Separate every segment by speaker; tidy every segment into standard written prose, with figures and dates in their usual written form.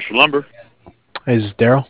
Speaker 1: Marshall Lumber.
Speaker 2: Hey, this is Daryl.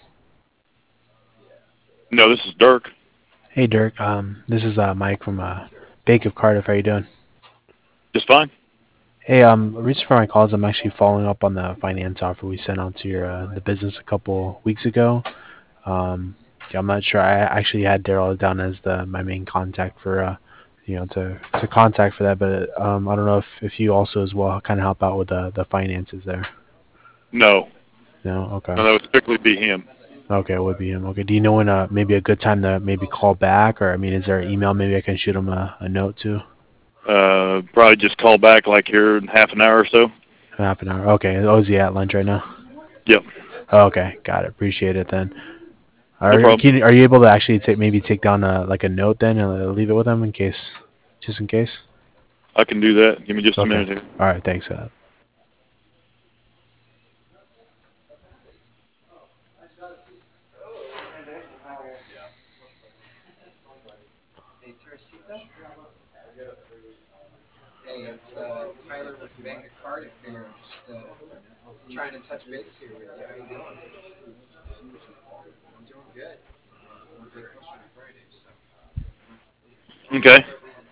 Speaker 1: No, this is Dirk.
Speaker 2: Hey, Dirk. This is Mike from Bank of Cardiff. How you doing?
Speaker 1: Just fine.
Speaker 2: Hey, the reason for my call is I'm actually following up on the finance offer we sent out to your the business a couple weeks ago. Um, yeah, I'm not sure. I actually had Daryl down as the my main contact for to contact for that, but I don't know if you also as well kind of help out with the finances there.
Speaker 1: No,
Speaker 2: No, okay.
Speaker 1: no, that would strictly be him.
Speaker 2: Okay, it would be him. Okay. Do you know when maybe a good time to maybe call back, or I mean, is there an email maybe I can shoot him a note to?
Speaker 1: Probably just call back like here in half an hour or so.
Speaker 2: Half an hour. Okay. Oh, is he at lunch right now?
Speaker 1: Yep,
Speaker 2: Okay, got it. Appreciate it then.
Speaker 1: no problem.
Speaker 2: Are you able to actually take down like a note then and leave it with him in case, just in case?
Speaker 1: I can do that. Give me just a
Speaker 2: Okay.
Speaker 1: minute here.
Speaker 2: All right. Thanks.
Speaker 3: Hey, Teresita. Hey, it's Tyler with Bank of Cardiff here. Just trying to touch base here with you. How you doing? I'm doing good. We're getting closer to Friday, so
Speaker 1: Okay,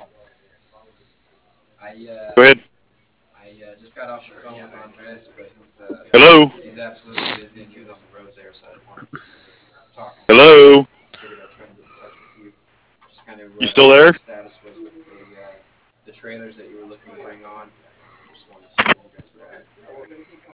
Speaker 3: I
Speaker 1: go ahead.
Speaker 3: just got off the phone with Andres, but
Speaker 1: Hello,
Speaker 3: he's absolutely busy and he was on the road there, so I didn't want to talk on the phone.
Speaker 1: hello.
Speaker 3: Figured I'd try and get in touch with you. Just kind of
Speaker 1: You still
Speaker 3: see what
Speaker 1: there?
Speaker 3: the status was with the trailers that you were looking to bring on. Just wanted to see where you guys were at.